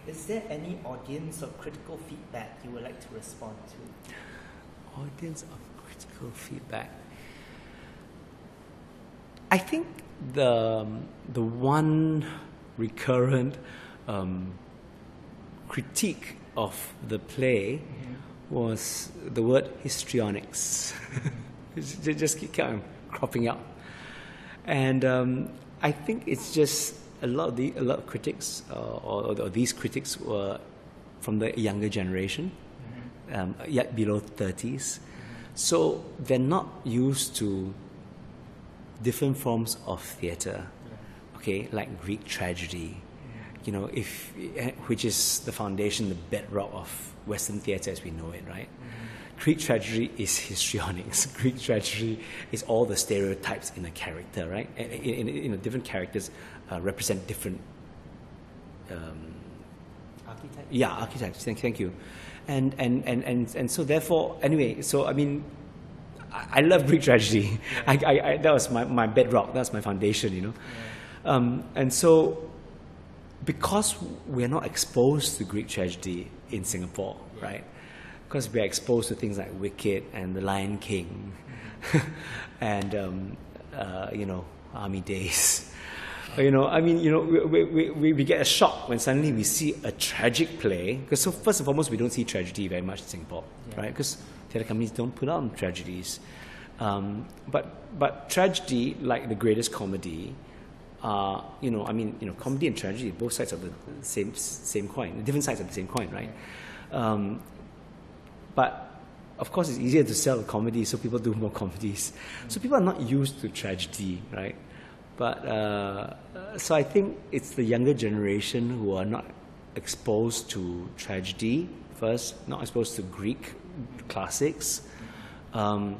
Is there any audience or critical feedback you would like to respond to? Audience or critical feedback? I think the one recurrent critique of the play was the word histrionics. It just kept cropping up, and I think it's just a lot of critics or these critics were from the younger generation, yet below 30s, so they're not used to different forms of theatre, okay, like Greek tragedy, you know, which is the foundation, the bedrock of Western theatre as we know it, right? Greek tragedy is histrionics. Greek tragedy is all the stereotypes in a character, right? In different characters represent different Archetypes? Yeah, archetypes. Thank you. And so therefore, anyway, so I mean, I love Greek tragedy. I that was my bedrock. That's my foundation, you know. And so, because we're not exposed to Greek tragedy in Singapore, right? Because we are exposed to things like Wicked and The Lion King, and you know, Army Days. You know, I mean, you know, we get a shock when suddenly we see a tragic play. Because so first and foremost, we don't see tragedy very much in Singapore, right? Because theatre companies don't put on tragedies. But tragedy, like The Greatest Comedy, you know, I mean, you know, comedy and tragedy, both sides of the same coin, different sides of the same coin, right? But of course, it's easier to sell a comedy, so people do more comedies. So people are not used to tragedy, right? But so I think it's the younger generation who are not exposed to tragedy first, not exposed to Greek classics, and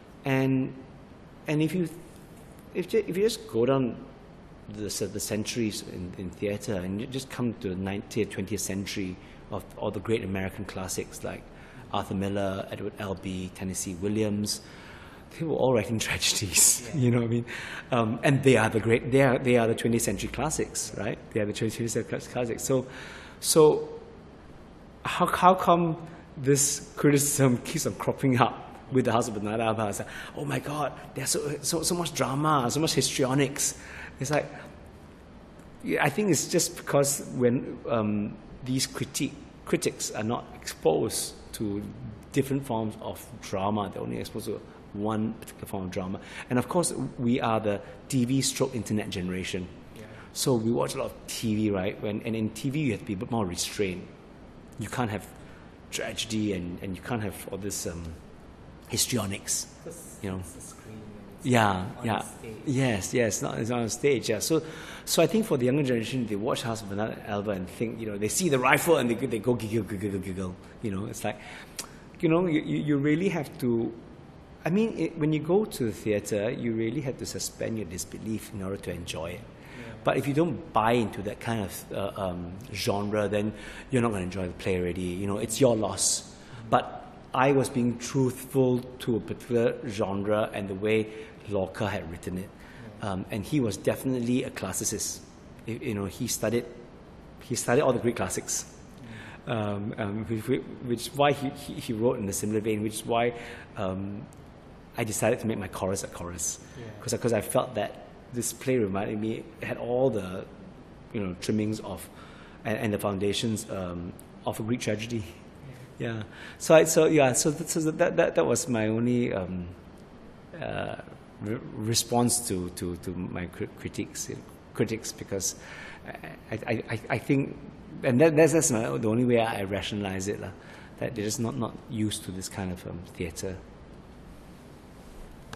if you just go down the centuries in theatre and you just come to the 19th, 20th century of all the great American classics like Arthur Miller, Edward Albee, Tennessee Williams, they were all writing tragedies. You know what I mean? And they are the 20th century classics, right? They are the 20th century classics. So how come this criticism keeps on cropping up with the House of Bernarda Alba? It's like, oh my God, there's so much drama, so much histrionics. It's like, I think it's just because when these critics are not exposed to different forms of drama, they're only exposed to one particular form of drama. And of course, we are the TV/internet generation. So we watch a lot of TV, right? And in TV, you have to be a bit more restrained. You can't have tragedy and you can't have all this histrionics, you know. Yes, it's on stage. Yeah, so I think for the younger generation, they watch House of Bernarda Alba and think, you know, they see the rifle and they go giggle. You know, it's like, you know, you really have to. I mean, when you go to the theatre, you really have to suspend your disbelief in order to enjoy it. But if you don't buy into that kind of genre, then you're not going to enjoy the play already. You know, it's your loss. But I was being truthful to a particular genre and the way Lorca had written it, and he was definitely a classicist. You know, he studied all the Greek classics, which is why he wrote in a similar vein. Which is why I decided to make my chorus a chorus, because I felt that this play reminded me, it had all the, you know, trimmings of and the foundations of a Greek tragedy. Yeah. So that was my only response to my critics, because I think, and that's the only way I rationalize it, that they're just not used to this kind of theatre.